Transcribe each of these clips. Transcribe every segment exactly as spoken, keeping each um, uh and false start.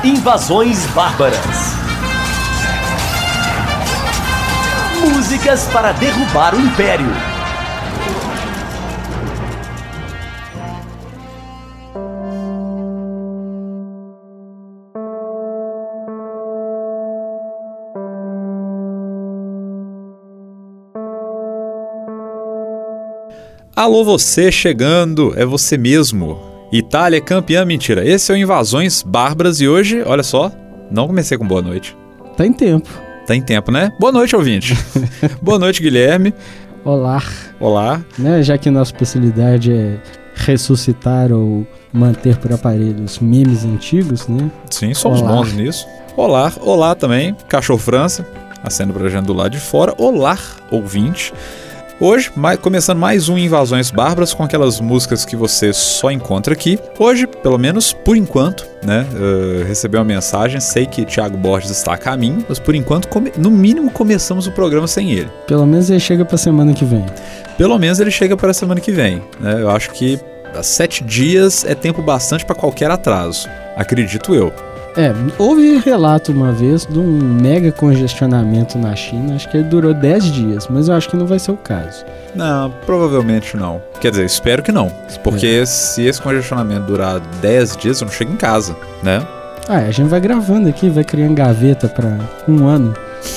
Invasões Bárbaras. Músicas para derrubar o Império. Alô, você chegando, é você mesmo. Itália é campeã, mentira. Esse é o Invasões Bárbaras e hoje, olha só, não comecei com boa noite. Tá em tempo. Tá em tempo, né? Boa noite, ouvinte. Boa noite, Guilherme. Olá. Olá. Né, já que nossa especialidade é ressuscitar ou manter por aparelhos memes antigos, né? Sim, somos Olá. bons nisso. Olá, olá também, Cachorro França, acendo pra gente do lado de fora. Olá, ouvinte. Hoje, mais, começando mais um Invasões Bárbaras com aquelas músicas que você só encontra aqui. Hoje, pelo menos por enquanto, né, uh, recebi uma mensagem, sei que Thiago Borges está a caminho, mas por enquanto, come, no mínimo, começamos o programa sem ele. Pelo menos ele chega pra semana que vem. Pelo menos ele chega para a semana que vem, né? Eu acho que sete dias é tempo bastante para qualquer atraso, acredito eu. É, houve relato uma vez de um mega congestionamento na China, acho que ele durou dez dias, mas eu acho que não vai ser o caso. Não, provavelmente não. Quer dizer, espero que não, porque é. se esse congestionamento durar dez dias, eu não chego em casa, né? Ah, a gente vai gravando aqui, vai criando gaveta pra um ano.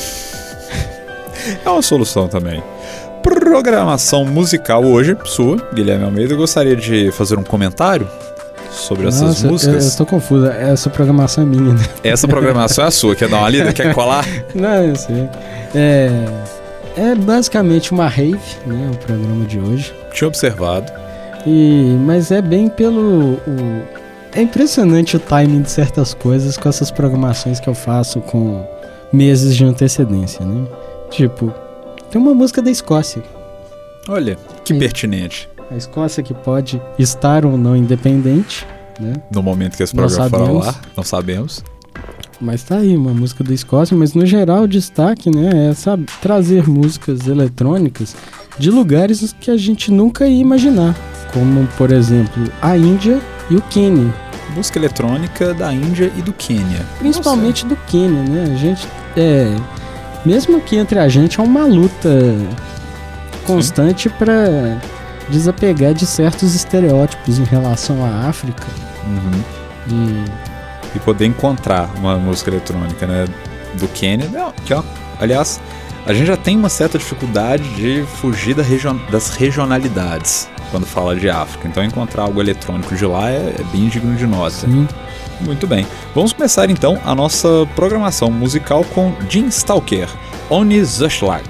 É uma solução também. Programação musical hoje, sua, Guilherme Almeida. Eu gostaria de fazer um comentário sobre Nossa, essas músicas. Eu, eu tô confusa, essa programação é minha, né? Essa programação é a sua, quer dar uma lida? Quer colar? Não, eu sei. É, é basicamente uma rave, né, o programa de hoje. Tinha observado. E, mas é bem pelo... O, é impressionante o timing de certas coisas com essas programações que eu faço com meses de antecedência, né? Tipo, tem uma música da Escócia. Olha, que e, pertinente. A Escócia que pode estar ou não independente, né? No momento que esse programa for ao ar, não sabemos. Mas tá aí, uma música da Escócia, mas no geral o destaque, né, é sabe, trazer músicas eletrônicas de lugares que a gente nunca ia imaginar, como, por exemplo, a Índia e o Quênia. Música eletrônica da Índia e do Quênia. Principalmente Nossa. do Quênia, né? A gente, é, mesmo que entre a gente, é uma luta constante para desapegar de certos estereótipos em relação à África. Uhum. E... e poder encontrar uma música eletrônica, né, do Quênia, que, ó, aliás, a gente já tem uma certa dificuldade de fugir da region, das regionalidades quando fala de África, então encontrar algo eletrônico de lá é, é bem digno de nota. Sim. Muito bem, vamos começar então a nossa programação musical com Jim Stalker, Ohne Zuschlag.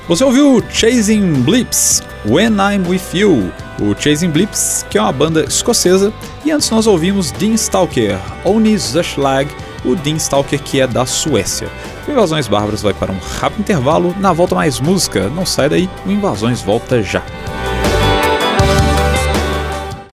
Você ouviu Chasing Blips, When I'm With You, o Chasing Blips, que é uma banda escocesa, e antes nós ouvimos Dean Stalker, Oni Zushlag, o Dean Stalker que é da Suécia. O Invasões Bárbaras vai para um rápido intervalo, na volta mais música, não sai daí, o Invasões volta já.